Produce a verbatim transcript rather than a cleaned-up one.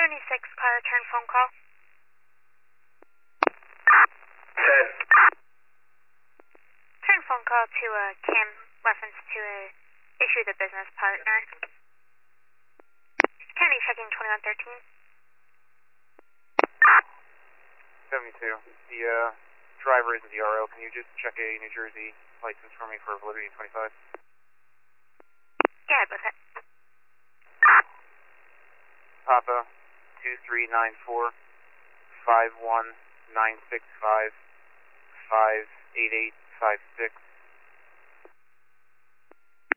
seventy-six, car return phone call. ten. Turn phone call to uh, Kim, reference to a issue with a business partner. Kennedy checking twenty-one thirteen. seventy-two. The uh, driver is a D R O. Can you just check a New Jersey license for me for Validity twenty-five? Yeah, with it. Papa, two three nine four, five one nine six five, five eight eight five six.